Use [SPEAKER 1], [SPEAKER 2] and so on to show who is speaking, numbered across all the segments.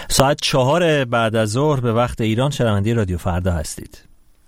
[SPEAKER 1] ساعت 4 بعد از ظهر به وقت ایران شنونده رادیو فردا هستید.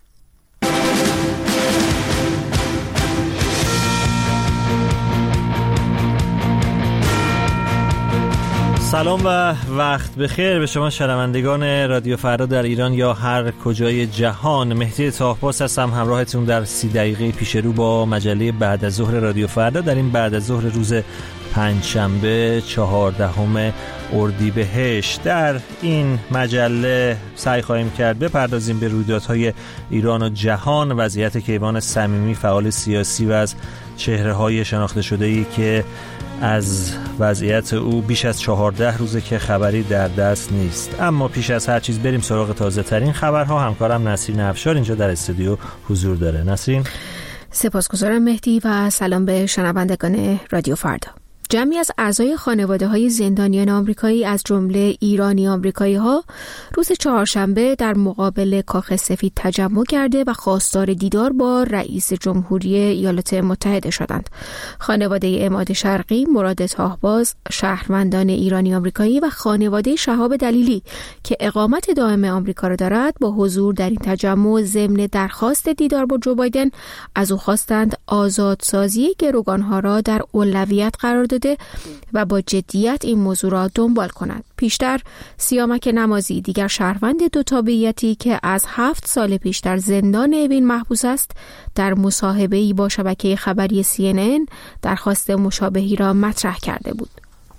[SPEAKER 1] سلام و وقت بخیر به شما شنوندگان رادیو فردا در ایران یا هر کجای جهان. مهدی طاهپاس هستم، همراهتون در 30 دقیقه پیش رو با مجله بعد از ظهر رادیو فردا. در این بعد از ظهر روز پنجشنبه 14 اردیبهشت در این مجله سعی خواهیم کرد بپردازیم به رویدادهای ایران و جهان، وضعیت کیوان صمیمی فعال سیاسی و از چهره‌های شناخته شده‌ای که از وضعیت او بیش از 14 روزه که خبری در دست نیست. اما پیش از هر چیز بریم سراغ تازه ترین خبرها. همکارم نسرین افشار اینجا در استودیو حضور داره. نسرین.
[SPEAKER 2] سپاسگزارم مهدی و سلام به شنوندگان رادیو فردا. جمعی از اعضای خانواده‌های زندانیان آمریکایی از جمله ایرانی آمریکایی‌ها روز چهارشنبه در مقابل کاخ سفید تجمع کرده و خواستار دیدار با رئیس جمهوری ایالات متحده شدند. خانواده عماد شرقی، مراد طاهباز، شهروندان ایرانی آمریکایی و خانواده شهاب دلیلی که اقامت دائم آمریکا را دارد با حضور در این تجمع ضمن درخواست دیدار با جو بایدن از او خواستند آزادسازی گروگان‌ها را در اولویت قرار داده و با جدیت این موضوع را دنبال کنند. پیشتر سیامک نمازی، دیگر شهروند دو تابعیتی که از 7 سال پیش در زندان اوین محبوس است، در مصاحبه‌ای با شبکه خبری CNN درخواست مشابهی را مطرح کرده بود.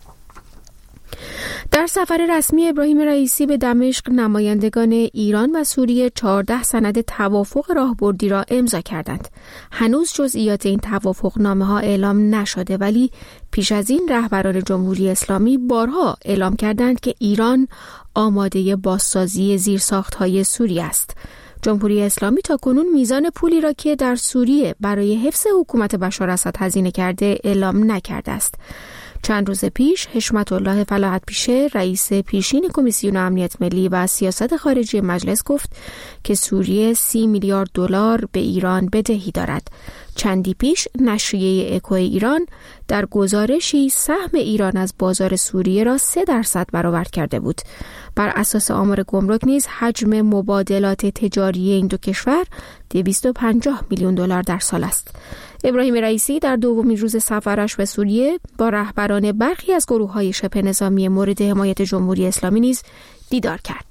[SPEAKER 2] در سفر رسمی ابراهیم رئیسی به دمشق، نمایندگان ایران و سوریه 14 سند توافق راهبردی را امضا کردند. هنوز جزئیات این توافقنامه‌ها اعلام نشده، ولی پیش از این رهبران جمهوری اسلامی بارها اعلام کردند که ایران آماده بازسازی زیرساخت‌های سوریه است. جمهوری اسلامی تاکنون میزان پولی را که در سوریه برای حفظ حکومت بشار اسد هزینه کرده اعلام نکرده است. چند روز پیش حشمت الله فلاحت پیشه، رئیس پیشین کمیسیون امنیت ملی و سیاست خارجی مجلس گفت که سوریه 30 میلیارد دلار به ایران بدهی دارد. چندی پیش نشریه اکو ایران در گزارشی سهم ایران از بازار سوریه را 3% برآورد کرده بود. بر اساس آمار گمرک نیز حجم مبادلات تجاری این دو کشور 250 میلیون دلار در سال است. ابراهیم رئیسی در دومین روز سفرش به سوریه با رهبران برخی از گروه‌های شبه نظامی مورد حمایت جمهوری اسلامی نیز دیدار کرد.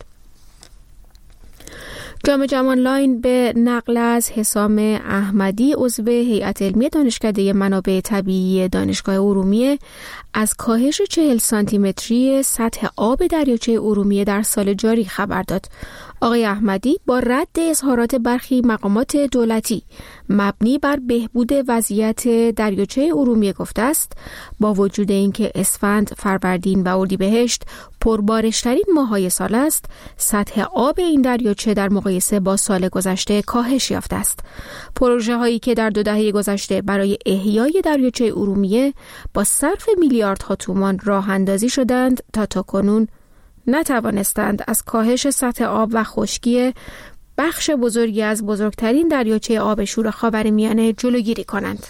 [SPEAKER 2] جامعه جمع آنلاین به نقل از حسام احمدی، عضو هیئت علمی دانشکده منابع طبیعی دانشگاه ارومیه، از کاهش 40 سانتیمتری سطح آب دریاچه ارومیه در سال جاری خبر داد. آقای احمدی با رد اظهارات برخی مقامات دولتی مبنی بر بهبود وضعیت دریاچه ارومیه گفته است با وجود اینکه اسفند، فروردین و اردیبهشت پربارشترین ماه‌های سال است، سطح آب این دریاچه در مقایسه با سال گذشته کاهش یافته است. پروژه هایی که در 2 دهه گذشته برای احیای دریاچه ارومیه با صرف میلیاردها تومان راه اندازی شدند تا کنون نتوانستند از کاهش سطح آب و خشکی بخش بزرگی از بزرگترین دریاچه آب شور خاورمیانه جلوگیری کنند.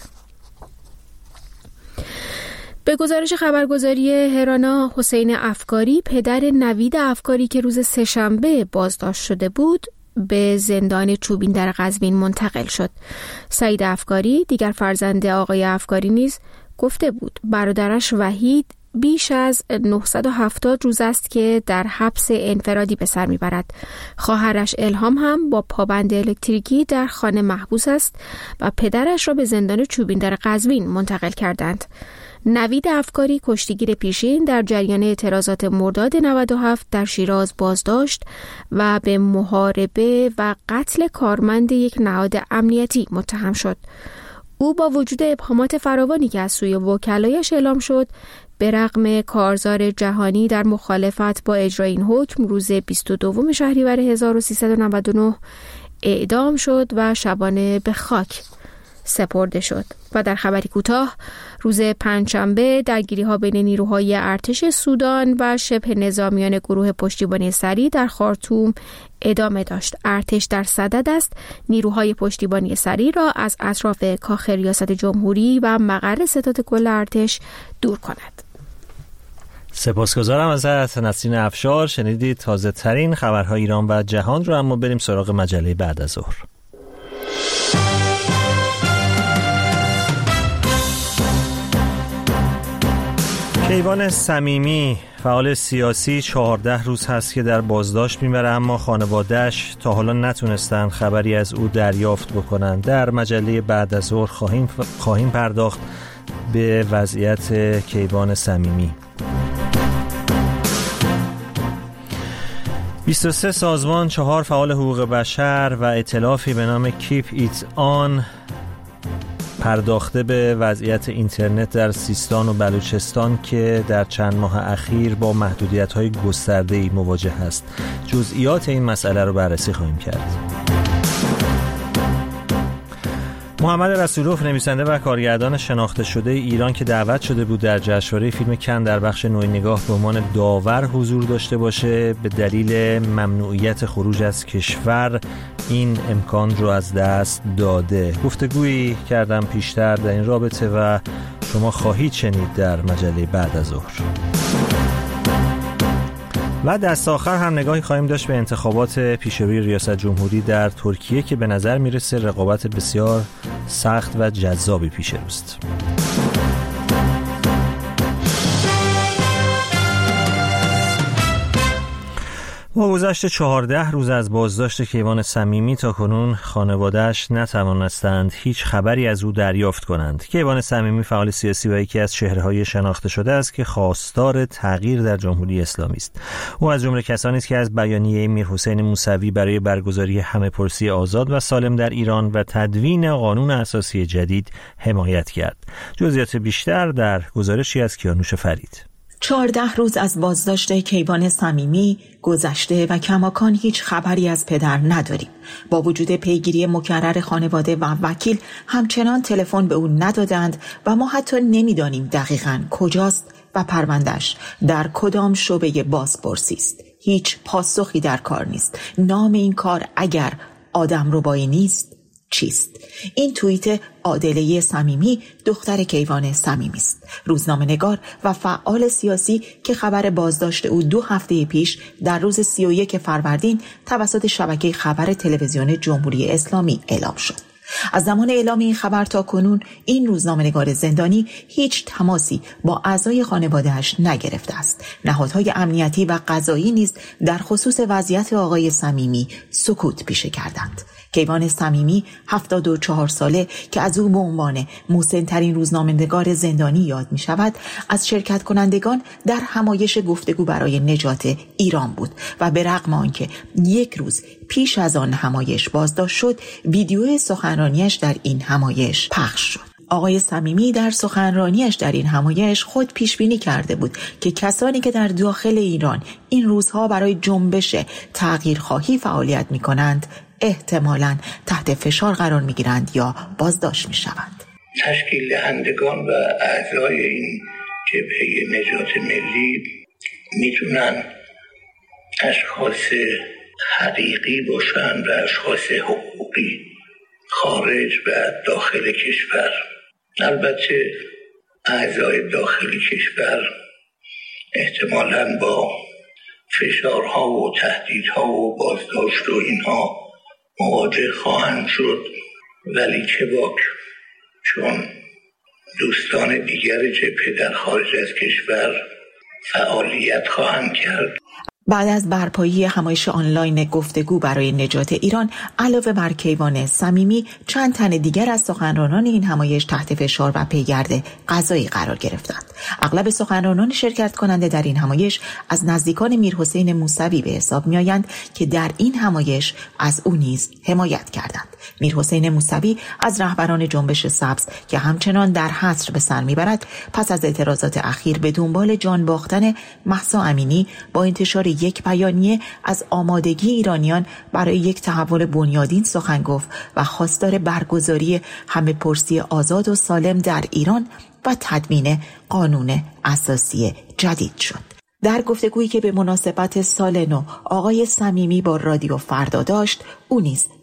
[SPEAKER 2] به گزارش خبرگزاری هرانا، حسین افکاری، پدر نوید افکاری که روز سه‌شنبه بازداشت شده بود، به زندان چوبین در قزوین منتقل شد. سعید افکاری، دیگر فرزند آقای افکاری، نیز گفته بود برادرش وحید بیش از 970 روز است که در حبس انفرادی به سر میبرد. خواهرش الهام هم با پابند الکتریکی در خانه محبوس است و پدرش را به زندان چوبین در قزوین منتقل کردند. نوید افکاری، کشتیگیر پیشین، در جریان اعتراضات مرداد 97 در شیراز بازداشت و به محاربه و قتل کارمند یک نهاد امنیتی متهم شد. او با وجود ابهامات فراوانی که از سوی وکلایش اعلام شد، به رغم کارزار جهانی در مخالفت با اجرای این حکم، روز 22 شهریور 1399 اعدام شد و شبانه به خاک سپرده شد. و در خبری کوتاه، روز پنجشنبه درگیری‌ها بین نیروهای ارتش سودان و شبه نظامیان گروه پشتیبانی سریع در خارتوم ادامه داشت. ارتش در صدد است نیروهای پشتیبانی سریع را از اطراف کاخ ریاست جمهوری و مقر ستاد کل ارتش دور کند.
[SPEAKER 1] سپاسگزارم ازت نسرین افشار. شنیدید تازه ترین خبرهای ایران و جهان رو، اما بریم سراغ مجله بعد از ظهر. کیوان صمیمی فعال سیاسی 14 روز هست که در بازداشت میبره، اما خانواده‌اش تا حالا نتونستن خبری از او دریافت بکنن. در مجله بعد از ظهر خواهیم پرداخت به وضعیت کیوان صمیمی. 23 سازمان، 4 فعال حقوق بشر و ائتلافی به نام کیپ ایت آن پرداخته به وضعیت اینترنت در سیستان و بلوچستان که در چند ماه اخیر با محدودیت‌های گسترده‌ای مواجه است. جزئیات این مسئله رو بررسی خواهیم کرد. محمد رسولوف، نویسنده و کارگردان شناخته شده ایران که دعوت شده بود در جشنواره فیلم کن در بخش نوع نگاه به عنوان داور حضور داشته باشه، به دلیل ممنوعیت خروج از کشور این امکان رو از دست داده. گفتگویی کردم پیشتر در این رابطه و شما خواهید شنید در مجله بعد از ظهر. و دست آخر هم نگاهی خواهیم داشت به انتخابات پیشروی ریاست جمهوری در ترکیه که به نظر میرسه رقابت بسیار سخت و جذابی پیش روست. با گذشت 14 روز از بازداشت کیوان صمیمی تا کنون خانواده‌اش نتوانستند هیچ خبری از او دریافت کنند. کیوان صمیمی فعال سیاسی و یکی از چهره‌های شناخته شده است که خواستار تغییر در جمهوری اسلامی است. او از جمله کسانی است که از بیانیه میرحسین موسوی برای برگزاری همه‌پرسی آزاد و سالم در ایران و تدوین قانون اساسی جدید حمایت کرد. جزئیات بیشتر در گزارشی از کیانوش فرید.
[SPEAKER 3] 14 روز از بازداشت کیوان صمیمی گذشته و کماکان هیچ خبری از پدر نداریم. با وجود پیگیری مکرر خانواده و وکیل همچنان تلفن به او ندادند و ما حتی نمیدانیم دقیقاً کجاست و پرونده‌اش در کدام شعبه بازپرسی است. هیچ پاسخی در کار نیست. نام این کار اگر آدمربایی نیست چیست؟ این توییت عادله صمیمی دختر کیوان صمیمی است، روزنامه‌نگار و فعال سیاسی که خبر بازداشت او 2 هفته پیش در روز 31 فروردین توسط شبکه خبر تلویزیون جمهوری اسلامی اعلام شد. از زمان اعلام این خبر تا کنون این روزنامه‌نگار زندانی هیچ تماسی با اعضای خانواده‌اش نگرفته است. نهادهای امنیتی و قضایی نیز در خصوص وضعیت آقای صمیمی سکوت پیشه کردند. کیوان صمیمی 74 ساله که از او به عنوان مسن‌ترین روزنامه‌نگار زندانی یاد می شود، از شرکت کنندگان در همایش گفتگو برای نجات ایران بود و به رغم آنکه 1 روز پیش از آن همایش بازداشت شد، ویدیو سخنرانیش در این همایش پخش شد. آقای صمیمی در سخنرانیش در این همایش خود پیش بینی کرده بود که کسانی که در داخل ایران این روزها برای جنبش تغییرخواهی فعالیت می کنند احتمالاً تحت فشار قرار می گیرند یا بازداشت می شوند.
[SPEAKER 4] تشکیل دهندگان و اعضای این جبهه نجات ملی میتونن اشخاص حقیقی باشن و اشخاص حقوقی خارج و داخل کشور. البته اعضای داخل کشور احتمالاً با فشارها و تهدیدها و بازداشت و اینها مواجه خواهند شد، ولی که باک، چون دوستان دیگر جبهه در خارج از کشور فعالیت خواهند کرد.
[SPEAKER 3] بعد از برپایی همایش آنلاین گفتگو برای نجات ایران، علاوه بر کیوان صمیمی، چند تن دیگر از سخنرانان این همایش تحت فشار و پیگرد قضایی قرار گرفتند. اغلب سخنرانان شرکت کننده در این همایش از نزدیکان میرحسین موسوی به حساب می‌آیند که در این همایش از او نیز حمایت کردند. میرحسین موسوی از رهبران جنبش سبز که همچنان در حصر به سر میبرد، پس از اعتراضات اخیر به دنبال جان باختن مهسا امینی با انتشار یک بیانیه از آمادگی ایرانیان برای یک تحول بنیادین سخن گفت و خواستار برگزاری همه‌پرسی آزاد و سالم در ایران و تدوین قانون اساسی جدید شد. در گفتگویی که به مناسبت سال نو آقای صمیمی با رادیو فردا داشت، او نیز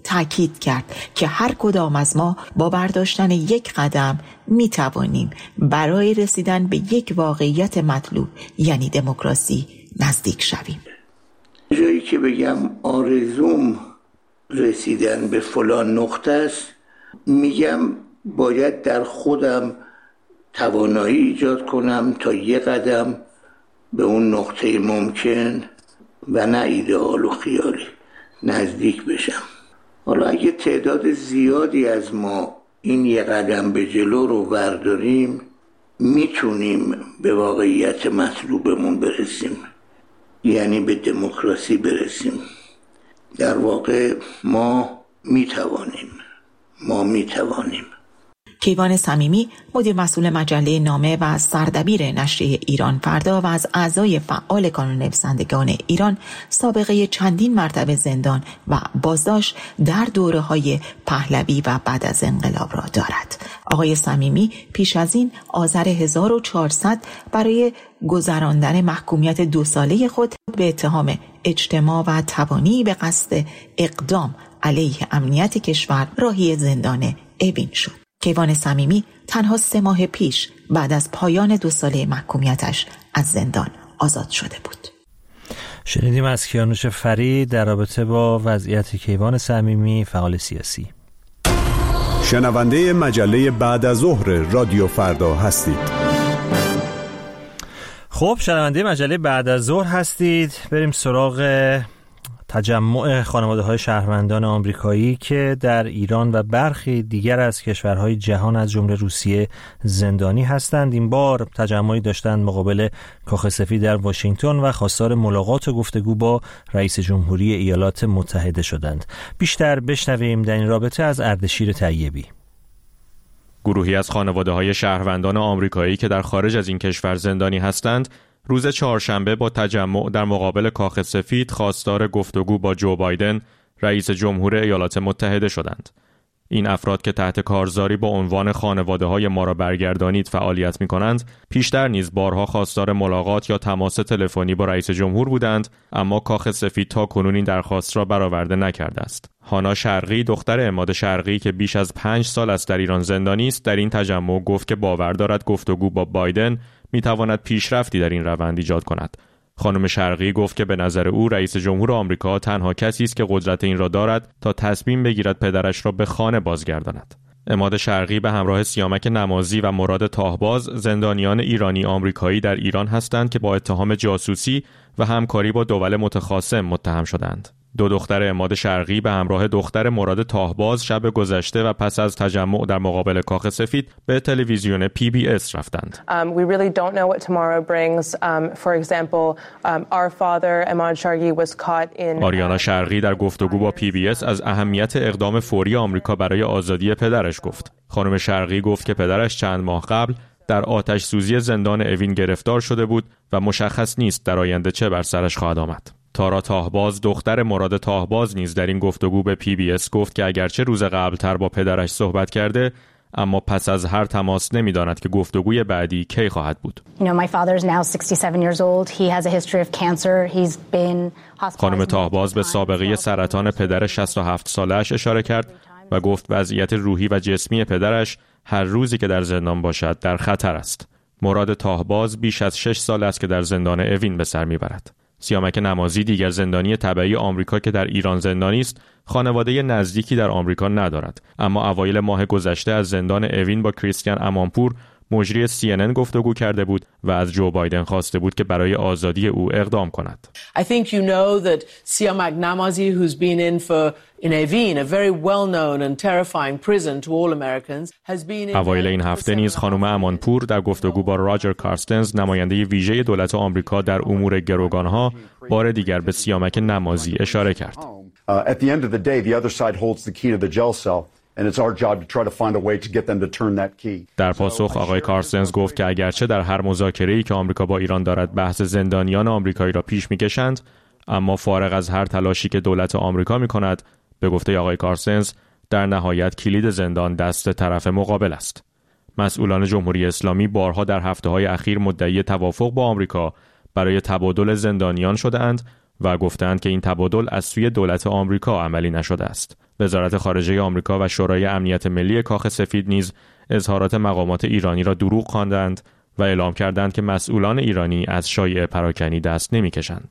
[SPEAKER 3] تاکید کرد که هر کدام از ما با برداشتن یک قدم می توانیم برای رسیدن به یک واقعیت مطلوب یعنی دموکراسی نزدیک شویم.
[SPEAKER 4] جایی که بگم آرزوم رسیدن به فلان نقطه است، میگم باید در خودم توانایی ایجاد کنم تا یک قدم به اون نقطه ممکن و نه ایدئال و خیالی نزدیک بشم. حالا اگه تعداد زیادی از ما این یک قدم به جلو رو برداریم، میتونیم به واقعیت مطلوبمون برسیم، یعنی به دموکراسی برسیم. در واقع ما میتوانیم.
[SPEAKER 3] کیوان صمیمی، مدیر مسئول مجله نامه و سردبیر نشریه ایران فردا و از اعضای فعال کانون نویسندگان ایران، سابقه چندین مرتبه زندان و بازداشت در دوره‌های پهلوی و بعد از انقلاب را دارد. آقای صمیمی پیش از این آذر 1400 برای گذراندن محکومیت 2 ساله خود به اتهام اجتماع و تبانی به قصد اقدام علیه امنیت کشور راهی زندان اوین شد. کیوان صمیمی تنها 3 ماه پیش بعد از پایان 2 ساله محکومیتش از زندان آزاد شده بود.
[SPEAKER 1] شنیدیم از کیانوش فرید در رابطه با وضعیت کیوان صمیمی، فعال سیاسی.
[SPEAKER 5] شنونده مجله بعد از ظهر رادیو فردا هستید.
[SPEAKER 1] خب شنونده مجله بعد از ظهر هستید. بریم سراغ تجمع خانواده‌های شهروندان آمریکایی که در ایران و برخی دیگر از کشورهای جهان از جمله روسیه زندانی هستند. این بار تجمعی داشتند مقابل کاخ سفید در واشنگتن و خواستار ملاقات و گفتگو با رئیس جمهوری ایالات متحده شدند. بیشتر بشنویم در این رابطه از اردشیر طیبی.
[SPEAKER 6] گروهی از خانواده‌های شهروندان آمریکایی که در خارج از این کشور زندانی هستند، روز چهارشنبه با تجمع در مقابل کاخ سفید خواستار گفتگو با جو بایدن، رئیس جمهور ایالات متحده شدند. این افراد که تحت کارزاری با عنوان خانواده‌های ما را برگردانید فعالیت می‌کنند، پیشتر نیز بارها خواستار ملاقات یا تماس تلفنی با رئیس جمهور بودند، اما کاخ سفید تا کنون این درخواست را برآورده نکرده است. هانا شرقی، دختر عماد شرقی که بیش از 5 سال است در ایران زندانی است، در این تجمع گفت که باور دارد گفتگو با بایدن می‌تواند پیشرفتی در این روند ایجاد کند. خانم شرقی گفت که به نظر او رئیس جمهور آمریکا تنها کسی است که قدرت این را دارد تا تصمیم بگیرد پدرش را به خانه بازگرداند. عماد شرقی به همراه سیامک نمازی و مراد تاهباز زندانیان ایرانی آمریکایی در ایران هستند که با اتهام جاسوسی و همکاری با دول متخاصم متهم شدند. 2 دختر عماد شرقی به همراه دختر مراد تاهباز شب گذشته و پس از تجمع در مقابل کاخ سفید به تلویزیون PBS رفتند.
[SPEAKER 7] We really don't know what tomorrow brings. For example, our father Ahmad Shargi was caught in
[SPEAKER 6] آریانا شرقی در گفتگو با PBS از اهمیت اقدام فوری آمریکا برای آزادی پدرش گفت. خانم شرقی گفت که پدرش چند ماه قبل در آتش سوزی زندان اوین گرفتار شده بود و مشخص نیست در آینده چه بر سرش خواهد آمد. تارا تاهباز، دختر مراد تاهباز نیز در این گفتگو به PBS گفت که اگرچه روز قبل‌تر با پدرش صحبت کرده، اما پس از هر تماس نمی‌داند که گفتگوی بعدی کی خواهد بود. خانم تاهباز به سابقه سرطان پدر 67 ساله‌اش اشاره کرد و گفت وضعیت روحی و جسمی پدرش هر روزی که در زندان باشد در خطر است. مراد تاهباز بیش از 6 سال است که در زندان اوین به سر می‌برد. سیامک نمازی، دیگر زندانی تبعی آمریکا که در ایران زندانی است، خانواده نزدیکی در آمریکا ندارد، اما اوایل ماه گذشته از زندان اوین با کریستیان امانپور، مجری CNN گفتگو کرده بود و از جو بایدن خواسته بود که برای آزادی او اقدام کند.
[SPEAKER 8] I think you know that Siamak Namazi, who's been in Evin, a very well-known and terrifying prison to all Americans, has been in...
[SPEAKER 6] اوایل این هفته نیز خانم امانپور در گفتگو با راجر کارستنز، نماینده ویژه دولت آمریکا در امور گروگانها، بار دیگر به سیامک نمازی اشاره کرد.
[SPEAKER 9] At the end of the day, the other side holds the key to the jail cell. And it's our job to try to find a way to get them to turn that key.
[SPEAKER 6] در پاسخ آقای کارستنز گفت که اگرچه در هر مذاکره‌ای که آمریکا با ایران دارد بحث زندانیان آمریکایی را پیش می‌کشند، اما فارغ از هر تلاشی که دولت آمریکا می‌کند، به گفته آقای کارستنز، در نهایت کلید زندان دست طرف مقابل است. مسئولان جمهوری اسلامی بارها در هفته‌های اخیر مدعی توافق با آمریکا برای تبادل زندانیان شده‌اند و گفتند که این تبادل از سوی دولت آمریکا عملی نشده است. وزارت خارجه آمریکا و شورای امنیت ملی کاخ سفید نیز اظهارات مقامات ایرانی را دروغ خواندند و اعلام کردند که مسئولان ایرانی از شایعه پراکنی دست نمی‌کشند.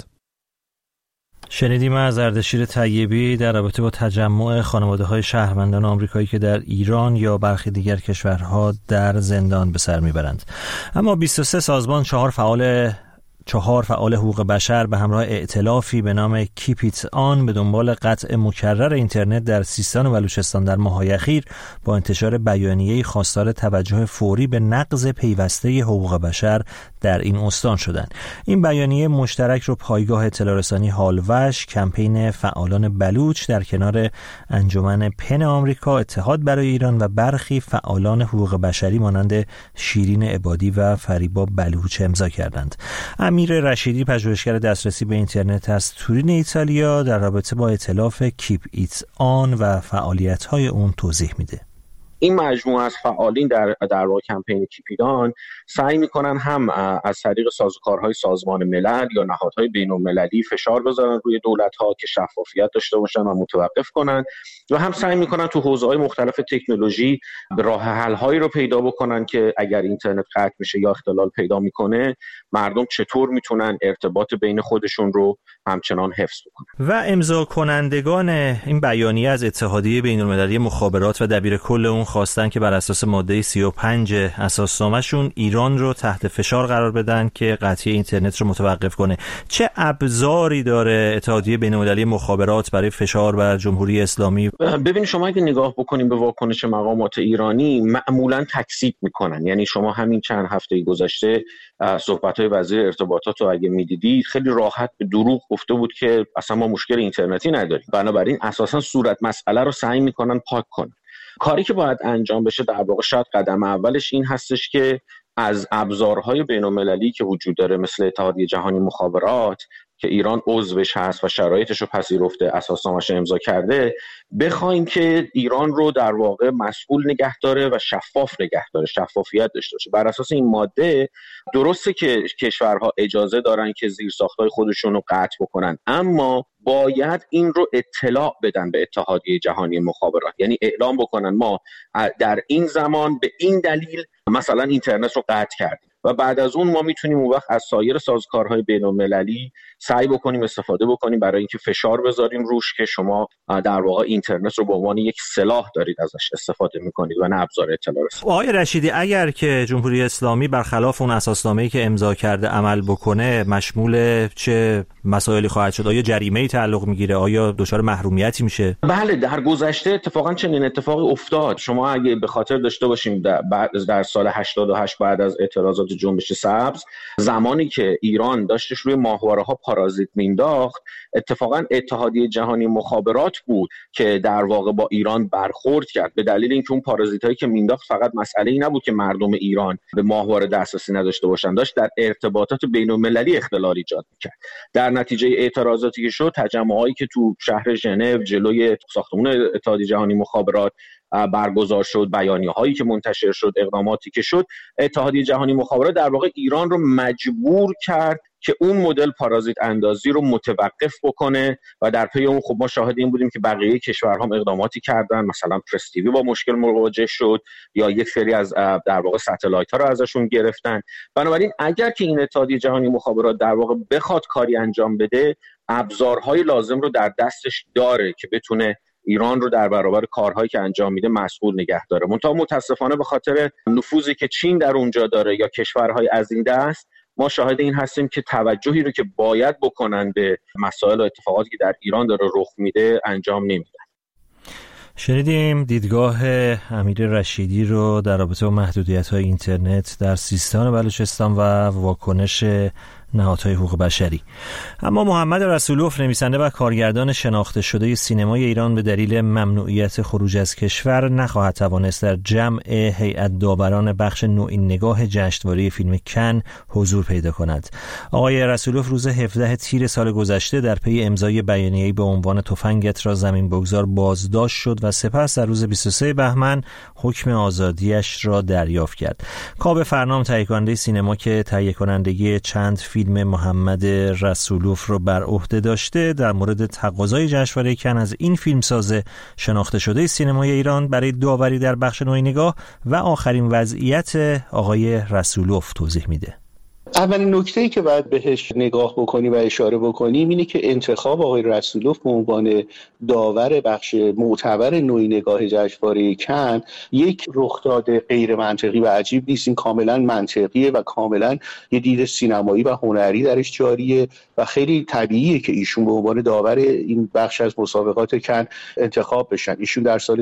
[SPEAKER 1] شنیدیم از اردشیر طیبی در رابطه با تجمع خانواده‌های شهروندان آمریکایی که در ایران یا برخی دیگر کشورها در زندان به سر میبرند. اما 23 سازمان 4 فعال حقوق بشر به همراه ائتلافی به نام کیپ ایت آن به دنبال قطع مکرر اینترنت در سیستان و بلوچستان در ماه‌های اخیر با انتشار بیانیه‌ای خواستار توجه فوری به نقض پیوسته حقوق بشر در این استان شدند. این بیانیه مشترک رو پایگاه اطلاع رسانی هالوش، کمپین فعالان بلوچ در کنار انجمن پن آمریکا، اتحاد برای ایران و برخی فعالان حقوق بشری مانند شیرین عبادی و فریبا بلوچ امضا کردند. امیر رشیدی، پژوهشگر دسترسی به اینترنت از تورین ایتالیا، در رابطه با ائتلاف کیپ ایت آن و فعالیت‌های اون توضیح میده.
[SPEAKER 10] این مجموعه از فعالین در واقع کمپین کیپ ایت آن سعی میکنن هم از طریق سازوکارهای سازمان ملل یا نهادهای بین‌المللی فشار بذارن روی دولت‌ها که شفافیت داشته باشن و متوقف کنن، و هم سعی میکنن تو حوزه‌های مختلف تکنولوژی راه حل‌هایی رو پیدا بکنن که اگر اینترنت قطع میشه یا اختلال پیدا میکنه، مردم چطور میتونن ارتباط بین خودشون رو همچنان حفظ بکنن.
[SPEAKER 1] و امضا کنندگان این بیانیه از اتحادیه بین‌المللی مخابرات و دبیر کل اون خواستن که بر اساس ماده 35 اساسنامه‌شون ایران رو تحت فشار قرار بدن که قطعی اینترنت رو متوقف کنه. چه ابزاری داره اتحادیه بین‌المللی مخابرات برای فشار بر جمهوری اسلامی؟
[SPEAKER 10] ببینید، شما اگه نگاه بکنیم به واکنش مقامات ایرانی، معمولاً تکذیب میکنن. یعنی شما همین چند هفته گذشته صحبت‌های وزیر ارتباطات رو اگه میدیدید، خیلی راحت به دروغ گفته بود که اصلا ما مشکل اینترنتی نداریم. بنابراین اساساً صورت مسئله رو سعی میکنن پاک کنن. کاری که باید انجام بشه در واقع شاید قدم اولش این هستش که از ابزارهای بین‌المللی که وجود داره مثل اتحادیه جهانی مخابرات که ایران عضوش هست و شرایطش رو پذیرفته، اساسنامه‌اش امضا کرده، بخوایم که ایران رو در واقع مسئول نگه داره و شفاف نگه داره، شفافیت داشته باشه. بر اساس این ماده درسته که کشورها اجازه دارن که زیرساخت‌های خودشون رو قطع بکنن، اما باید این رو اطلاع بدن به اتحادیه جهانی مخابرات. یعنی اعلام بکنن ما در این زمان به این دلیل مثلا اینترنت رو قطع کردیم و بعد از اون ما میتونیم اون وقت از سایر سازوکارهای بین‌المللی سعی بکنیم استفاده بکنیم برای اینکه فشار بذاریم روش که شما در واقع اینترنت رو به عنوان یک سلاح دارید ازش استفاده میکنید و نه ابزار اطلاع رسانی.
[SPEAKER 1] آقای رشیدی، اگر که جمهوری اسلامی برخلاف اون اساسنامه‌ای که امضا کرده عمل بکنه، مشمول چه مسائلی خواهد شد؟ آیا جریمه‌ای تعلق میگیره؟ آیا دچار محرومیتی میشه؟
[SPEAKER 10] بله، در گذشته اتفاقا چنین اتفاقی افتاد. شما اگه به خاطر داشته باشیم در سال 88 بعد از اعتراضات جنبش سبز، زمانی که ایران داشتش روی ماهواره‌ها پارازیت مینداخت، اتفاقا اتحادیه جهانی مخابرات بود که در واقع با ایران برخورد کرد، به دلیل اینکه اون پارازیتایی که مینداخت فقط مسئله‌ای نبود که مردم ایران به ماهواره دسترسی نداشته باشن، داشت در ارتباطات بین‌المللی اختلال ایجاد می‌کرد. در نتیجه اعتراضاتی که شد، تجمعاتی که تو شهر ژنو جلوی ساختمان اتحادیه جهانی مخابرات برگزار شد، بیانیه‌هایی که منتشر شد، اقداماتی که شد، اتحادیه جهانی مخابرات در واقع ایران رو مجبور کرد که اون مدل پارازیت اندازی رو متوقف بکنه و در پی اون خب ما شاهد این بودیم که بقیه کشورها هم اقداماتی کردن. مثلا پرس تیوی با مشکل مواجه شد یا یک سری از در واقع ستلایت‌ها رو ازشون گرفتن. بنابراین اگر که این اتحادیه جهانی مخابرات در واقع بخواد کاری انجام بده، ابزارهای لازم رو در دستش داره که بتونه ایران رو در برابر کارهایی که انجام میده مسئول نگه داره. منتها متاسفانه به خاطر نفوذی که چین در اونجا داره یا کشورهای از این دست، ما شاهد این هستیم که توجهی رو که باید بکنن به مسائل و اتفاقاتی که در ایران داره رخ میده انجام نمیدن.
[SPEAKER 1] شنیدیم دیدگاه امیر رشیدی رو در رابطه با محدودیت‌های اینترنت در سیستان و بلوچستان و واکنش نهادهای حقوق بشری. اما محمد رسولوف، نویسنده و کارگردان شناخته شده سینمای ایران، به دلیل ممنوعیت خروج از کشور نخواهد توانست در جمع هیئت داوران بخش نوین نگاه جشنواره فیلم کن حضور پیدا کند. آقای رسولوف روز 17 تیر سال گذشته در پی امضای بیانیه‌ای به عنوان تفنگت را زمین بگذار بازداشت شد و سپس در روز 23 بهمن حکم آزادیش را دریافت کرد. کاوه فرنام، تهیه کننده سینما که تهیه کنندگی چند فیلم محمد رسولوف رو بر عهده داشته، در مورد تقاضای جشنواره کن از این فیلمساز شناخته شده سینمای ایران برای داوری در بخش نوع نگاه و آخرین وضعیت آقای رسولوف توضیح میده.
[SPEAKER 4] اولین نکته‌ای که باید بهش نگاه بکنیم و اشاره بکنیم اینه که انتخاب آقای رسولوف به عنوان داور بخش معتبر نوعی نگاه جشنواره کن یک رخداد غیر منطقی و عجیب نیست. این کاملا منطقیه و کاملا یه دید سینمایی و هنری درش جاریه و خیلی طبیعیه که ایشون به عنوان داور این بخش از مسابقات کن انتخاب بشن. ایشون در سال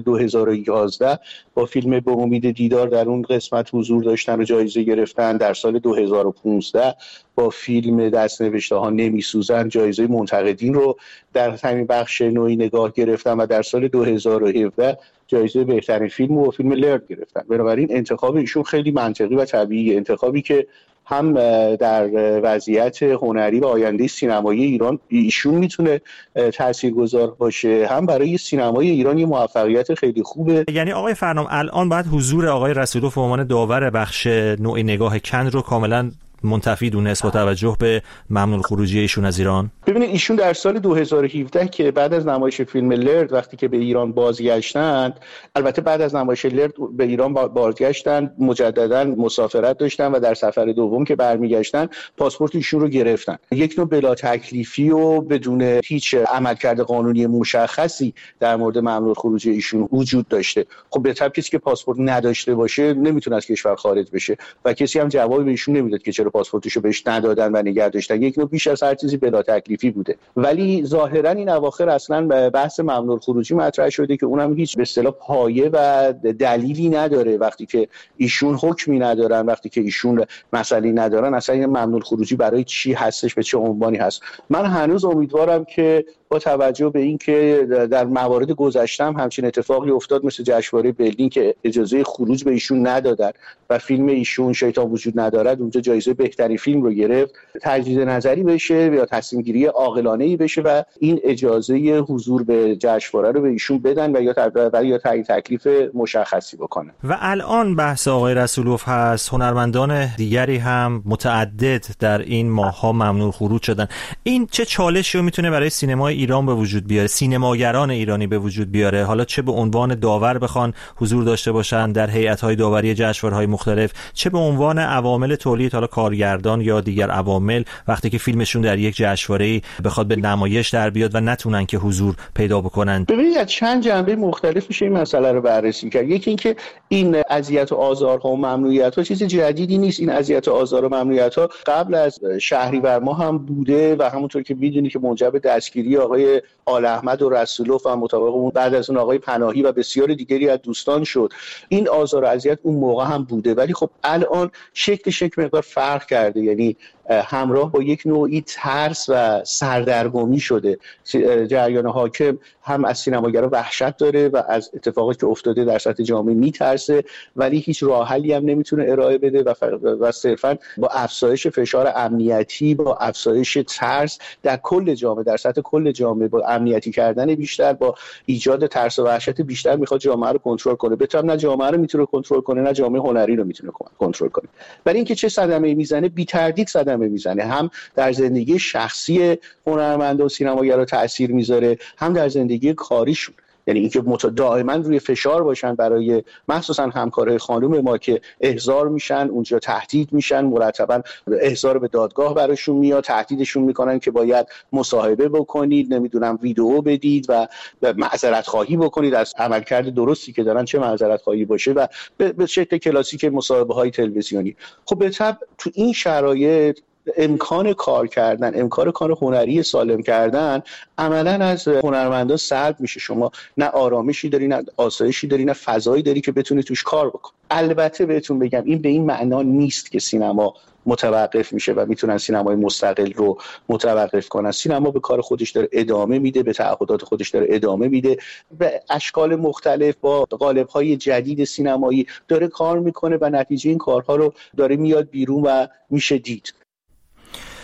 [SPEAKER 4] 2011 با فیلم به امید دیدار در اون قسمت حضور داشتن و جایزه گرفتن. در سال 2015 با فیلم دست‌نوشته ها نمی‌سوزند جایزه منتقدین رو در همین بخش نوعی نگاه گرفتن و در سال 2017 جایزه بهترین فیلم و فیلم لرد گرفتن. بنابراین انتخاب ایشون خیلی منطقی و طبیعیه، انتخابی که هم در وضعیت هنری و آینده سینمایی ایران ایشون میتونه تاثیرگذار باشه، هم برای سینمای ایران یه موفقیت خیلی خوبه.
[SPEAKER 1] یعنی آقای فرنام الان باید حضور آقای رسولوف به عنوان داور بخش نوع نگاه کن رو کاملا منتفی دونست با توجه به ممنوع خروجی ایشون از ایران؟
[SPEAKER 4] ببینید ایشون در سال 2017 که بعد از نمایش فیلم لرد وقتی که به ایران بازگشتند، البته بعد از نمایش لرد به ایران بازگشتن، مجددا مسافرت داشتن و در سفر دوم که برمیگشتن پاسپورت ایشون رو گرفتن. یک نوع بلا تکلیفی و بدون هیچ عملکرد قانونی مشخصی در مورد ممنوع خروجی ایشون وجود داشته. خب به طبع کسی که پاسپورت نداشته باشه نمیتونه از کشور خارج بشه و کسی هم جوابی به ایشون نمیداد که چرا پاسپورتشو بهش ندادن و نگه داشتن. یک نوع بیش از هر چیزی بلا تکلیفی بوده. ولی ظاهرا این اواخر اصلا بحث ممنوع خروجی مطرح شده که اونم هیچ به اصطلاح پایه و دلیلی نداره. وقتی که ایشون حکمی ندارن، وقتی که ایشون مسئله ندارن، اصلا این ممنوع خروجی برای چی هستش، به چه عنوانی هست. من هنوز امیدوارم که با توجه به این که در موارد گذشته هم همچین اتفاقی افتاد، مثل جشنواره برلین که اجازه خروج به ایشون ندادن و فیلم ایشون شیطان وجود ندارد اونجا جایزه بهترین فیلم رو گرفت، تجدید نظری بشه یا تصمیم گیری عاقلانه‌ای بشه و این اجازه حضور به جشنواره رو به ایشون بدن و یا تعیین تکلیف مشخصی بکنن.
[SPEAKER 1] و الان بحث آقای رسولوف هست، هنرمندان دیگری هم متعدد در این ماه‌ها ممنوع خروج شدن. این چه چالشی رو میتونه برای سینمای ایران به وجود بیاره، سینماگران ایرانی به وجود بیاره، حالا چه به عنوان داور بخوان حضور داشته باشن در هیئت‌های داوری جشنواره‌های مختلف، چه به عنوان عوامل تولید، حالا کارگردان یا دیگر عوامل، وقتی که فیلمشون در یک جشنواره‌ای بخواد به نمایش در بیاد و نتونن که حضور پیدا بکنن.
[SPEAKER 4] ببینید از چند جنبه مختلف میشه این مسئله رو بررسی کرد. یکی اینکه این اذیت و آزارها و ممنوعیت‌ها چیز جدیدی نیست. این اذیت و آزار و ممنوعیت‌ها قبل از شهریور ماه هم بوده و همونطور که می‌دونید که منجر به دستگیری آقای آل احمد و رسولوف و مطابق اون بعد از اون آقای پناهی و بسیار دیگری از دوستان شد. این آزار و اذیت اون موقع هم بوده، ولی خب الان شکلش یک مقدار فرق کرده، یعنی همراه با یک نوعی ترس و سردرگمی شده. جریان حاکم هم از سینماگرا وحشت داره و از اتفاقاتی که افتاده در سطح جامعه میترسه، ولی هیچ راه حلی هم نمیتونه ارائه بده و صرفا با افزایش فشار امنیتی، با افزایش ترس در کل جامعه، در سطح کل جامعه، با امنیتی کردن بیشتر، با ایجاد ترس و وحشت بیشتر میخواد جامعه رو کنترل کنه. بهتر نه جامعه رو میتونه کنترل کنه، نه جامعه هنری رو میتونه کنترل کنه. ولی اینکه چه صدمه‌ای میزنه، بی تردید صدمه میزنه، هم در زندگی شخصی هنرمندان و سینماگرا تاثیر میذاره، هم در زندگی کاریشون. یعنی اینکه دائما روی فشار باشن برای مخصوصا همکارای خانم ما که احضار میشن، اونجا تهدید میشن، مرتبا احضار به دادگاه براشون میاد، تهدیدشون میکنن که باید مصاحبه بکنید، نمیدونم ویدیو بدید و معذرت خواهی بکنید از عملکرد درستی که دارن، چه معذرت خواهی باشه، و به شکل کلاسیک مصاحبه های تلویزیونی. خب به طبع تو این شرایط امکان کار کردن، امکان کار هنری سالم کردن عملاً از هنرمندان سلب میشه. شما نه آرامشی داری، نه آسایشی داری، نه فضایی داری که بتونی توش کار بکن. البته بهتون بگم این به این معنا نیست که سینما متوقف میشه و میتونن سینمای مستقل رو متوقف کنن. سینما به کار خودش داره ادامه میده، به تعهدات خودش داره ادامه میده، به اشکال مختلف با قالب‌های جدید سینمایی داره کار میکنه و نتیجه این کارها رو داره میاد بیرون و میشه دید.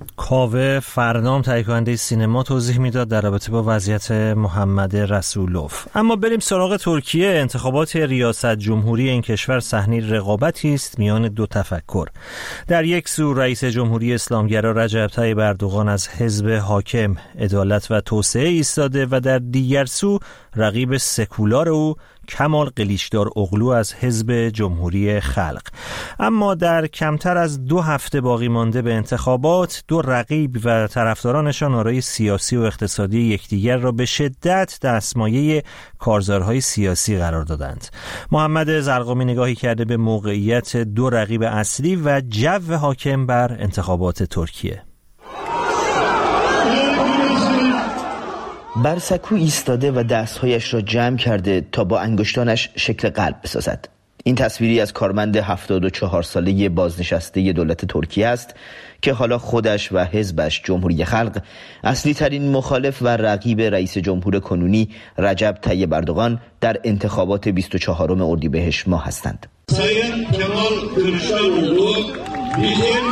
[SPEAKER 1] کاوه فرنام تهیه کننده سینما توضیح میداد در رابطه با وضعیت محمد رسولوف. اما بریم سراغ ترکیه. انتخابات ریاست جمهوری این کشور صحنه رقابتی است میان دو تفکر. در یک سو رئیس جمهوری اسلامگرا رجب طیب اردوغان از حزب حاکم عدالت و توسعه ایستاده و در دیگر سو رقیب سکولار او کمال قلیچدار اغلو از حزب جمهوری خلق. اما در کمتر از 2 هفته باقی مانده به انتخابات، دو رقیب و طرفدارانشان آرای سیاسی و اقتصادی یکدیگر را به شدت دستمایه کارزارهای سیاسی قرار دادند. محمد زرقامی نگاهی کرده به موقعیت دو رقیب اصلی و جو حاکم بر انتخابات ترکیه.
[SPEAKER 11] بر سکو ایستاده و دستهایش را جمع کرده تا با انگشتانش شکل قلب بسازد. این تصویری از کارمند 74 ساله بازنشسته دولت ترکیه است که حالا خودش و حزبش جمهوری خلق اصلی ترین مخالف و رقیب رئیس جمهور کنونی رجب طیب اردوغان در انتخابات 24 اردیبهشت ماه هستند.
[SPEAKER 12] Sayın Kemal Kılıçdaroğlu bizim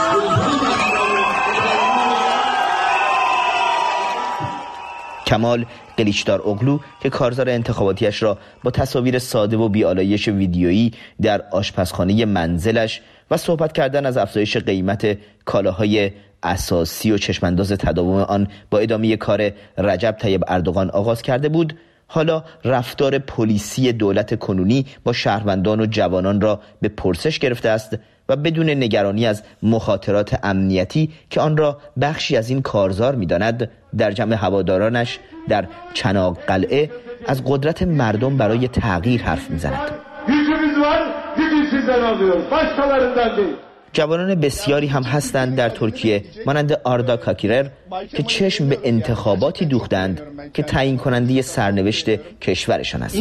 [SPEAKER 11] کمال قلیچدار اغلو که کارزار انتخاباتیش را با تصاویر ساده و بی‌آلایش ویدیویی در آشپزخانه منزلش و صحبت کردن از افزایش قیمت کالاهای اساسی و چشمانداز تداوم آن با ادامه کار رجب طیب اردوغان آغاز کرده بود، حالا رفتار پلیسی دولت کنونی با شهروندان و جوانان را به پرسش گرفته است و بدون نگرانی از مخاطرات امنیتی که آن را بخشی از این kارزار می‌داند، در جمع هوادارانش در چناق قلعه از قدرت مردم برای تغییر حرف می‌زند. جوانان بسیاری هم هستند در ترکیه مانند آردا کاکیرر که چشم به انتخاباتی دوختند که تعیین کننده سرنوشت کشورشان است.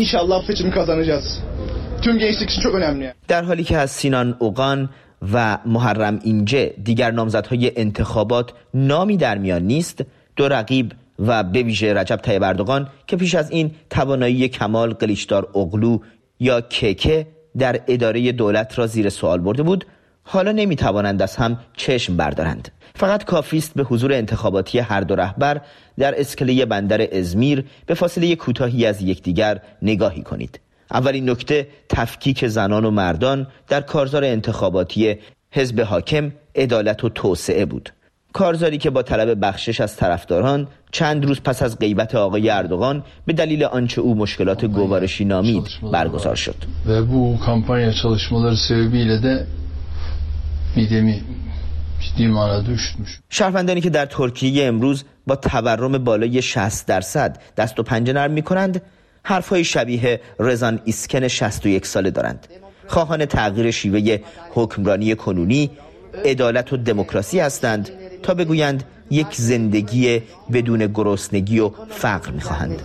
[SPEAKER 11] در حالی که از سینان اوغان و محرم اینجه دیگر نامزدهای انتخابات نامی در میان نیست، دو رقیب و به ویژه رجب طیب اردوغان که پیش از این توانایی کمال قلیچدار اغلو یا کیکه در اداره دولت را زیر سوال برده بود، حالا نمیتوانند از هم چشم بردارند. فقط کافی است به حضور انتخاباتی هر دو رهبر در اسکله بندر ازمیر به فاصله کوتاهی از یکدیگر نگاهی کنید. اولین نکته تفکیک زنان و مردان در کارزار انتخاباتی حزب حاکم عدالت و توسعه بود. کارزاری که با طلب بخشش از طرفداران چند روز پس از غیبت آقای اردوغان به دلیل آنچه او مشکلات گوارشی نامید برگزار شد.
[SPEAKER 13] و bu kampanya çalışmaları sebebiyle de midemi ciddi manada üşütmüş.
[SPEAKER 11] شهروندانی که در ترکیه امروز با تورم بالای 60% دست و پنجه نرم می‌کنند، حرفهای شبیه رزان ایسکن 61 ساله دارند. خواهان تغییر شیوه حکمرانی کنونی، عدالت و دموکراسی هستند تا بگویند یک زندگی بدون گرسنگی و فقر می‌خواهند.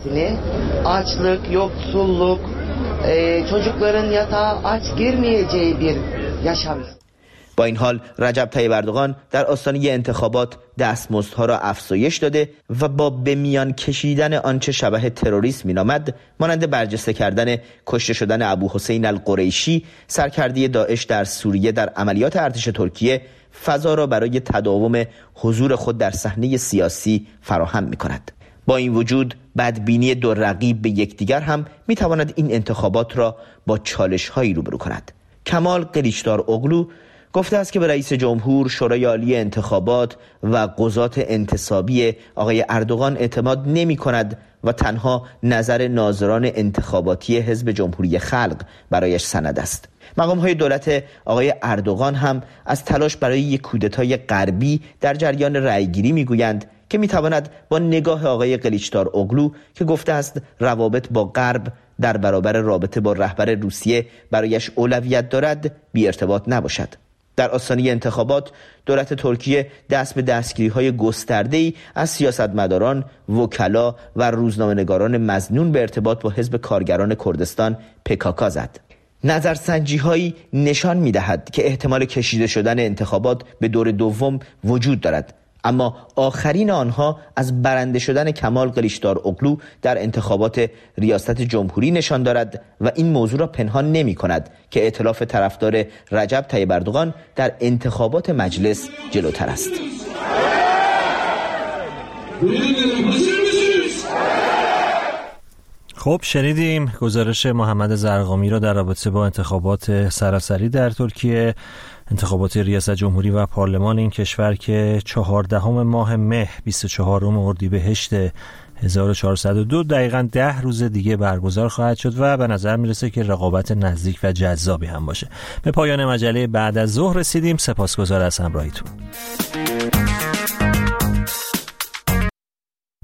[SPEAKER 14] Açlık, yoksulluk, çocukların yatağa aç girmeyeceği bir yaşam.
[SPEAKER 11] با این حال رجب طیب اردوغان در آستانه انتخابات دستمزدها را افزایش داده و با به میان کشیدن آنچه شبح تروریسم مینامد، مانند برجسته کردن کشته شدن ابوحسین القریشی سرکرده داعش در سوریه در عملیات ارتش ترکیه، فضا را برای تداوم حضور خود در صحنه سیاسی فراهم می‌کند. با این وجود بدبینی دو رقیب به یکدیگر هم می‌تواند این انتخابات را با چالش‌هایی روبرو کند. کمال قلیچدار اغلو گفته است که به رئیس جمهور، شورای عالی انتخابات و قضات انتصابی آقای اردوغان اعتماد نمی کند و تنها نظر ناظران انتخاباتی حزب جمهوری خلق برایش سند است. مقام‌های دولت آقای اردوغان هم از تلاش برای یک کودتای غربی در جریان رأیگیری میگویند که میتواند با نگاه آقای قلیچدار اغلو که گفته است روابط با غرب در برابر رابطه با رهبر روسیه برایش اولویت دارد بی ارتباط نباشد. در آستانه انتخابات دولت ترکیه دست به دستگیری‌های گسترده‌ای از سیاستمداران، وکلا و روزنامه‌نگاران مظنون به ارتباط با حزب کارگران کردستان PKK زد. نظرسنجی‌هایی نشان می‌دهد که احتمال کشیده شدن انتخابات به دور دوم وجود دارد، اما آخرین آنها از برنده شدن کمال کلیچداروغلو در انتخابات ریاست جمهوری نشان دارد و این موضوع را پنهان نمی کند که ائتلاف طرفدار رجب طیب اردوغان در انتخابات مجلس جلوتر است.
[SPEAKER 1] خب شنیدیم گزارش محمد زرقامی را در رابطه با انتخابات سراسری در ترکیه، انتخابات ریاست جمهوری و پارلمان این کشور که 14 ماه مه 24 اردیبهشت 1402 دقیقاً 10 روز دیگه برگزار خواهد شد و به نظر میرسه که رقابت نزدیک و جذابی هم باشه. به پایان مجله بعد از ظهر رسیدیم. سپاسگزار از همراهیتون.